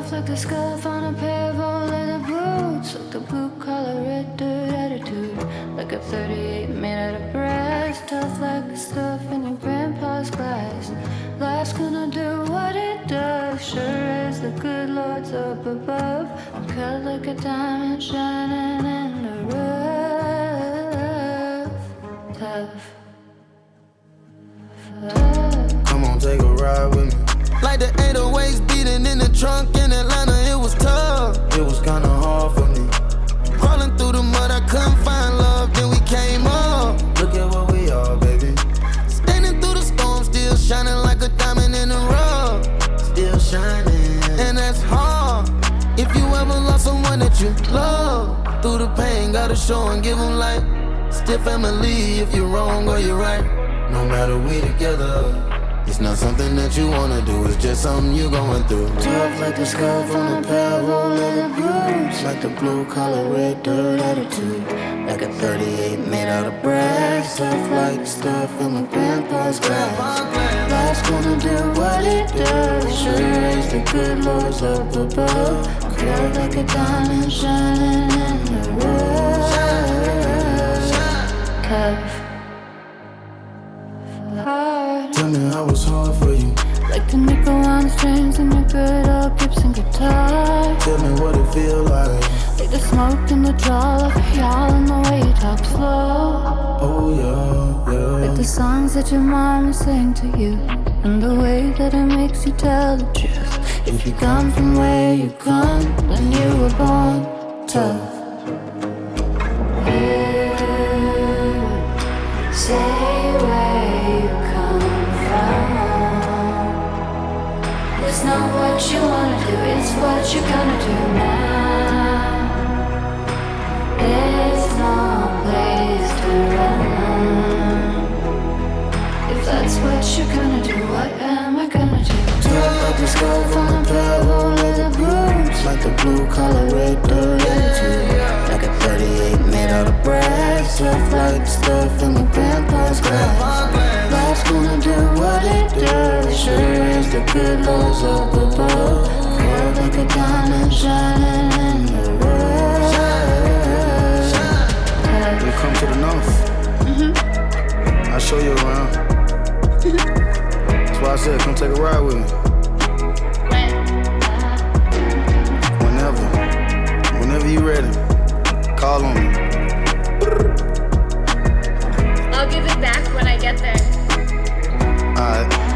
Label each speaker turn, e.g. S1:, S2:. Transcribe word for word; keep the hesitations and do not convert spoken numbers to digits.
S1: Tough like the scuff on a pair of old leather boots, like the blue collar red dirt attitude, like a thirty-eight made out of brass. Tough like the stuff in your grandpa's glass. Life's gonna do what it does, sure as the good Lord's up above. I'm cut like a diamond shining in the rough. Tough.
S2: Come on, take a ride with me.
S3: Like the eight oh eights beating in the trunk in Atlanta, it was tough.
S2: It was kinda hard for me.
S3: Crawling through the mud, I couldn't find love, then we came up.
S2: Look at what we are, baby.
S3: Standing through the storm, still shining like a diamond in the rough.
S2: Still shining.
S3: And that's hard. If you ever lost someone that you love, through the pain, gotta show and give them light. Still family if you're wrong or you're right.
S2: No matter we together,
S3: it's not something that you wanna do, it's just something you going through.
S2: tough like the scuff on a pair of old leather boots, like the blue collar red dirt attitude, like a thirty-eight made out of brass. Tough like stuff in my grandpa's glass. Life's gonna do what it does, sure as the good Lord's up above. Curved like a diamond shining in the rough.
S1: Tough. Hard.
S2: Tell me how it's hard for you.
S1: Like the nickel on strings in your good old Gibson guitar.
S2: Tell me what it feel like.
S1: Like the smoke in the draw of y'all and the way you talk slow.
S2: Oh yeah, yeah.
S1: Like the songs that your mama sang to you, and the way that it makes you tell the truth. If you come from where you come, then you were born tough. You say where you come from. It's not what you wanna do, it's what you're gonna do now. There's no place to run. If that's what you're gonna do, what am I gonna do?
S2: Tough like the scuff on a pair of old leather boots, like the blue collar red dirt attitude, like a thirty-eight made out of brass. Tough like stuff in my grandpa's glass. Life's gonna do what it does, sure as the good Lord's up above. Curved like a diamond shining in the rough.
S4: We come to the north.
S1: Mm-hmm.
S4: I'll show you around. That's why I said come take a ride with me. Whenever. Whenever you ready. Call on me.
S5: I'll give it back when I get there.
S4: Alright.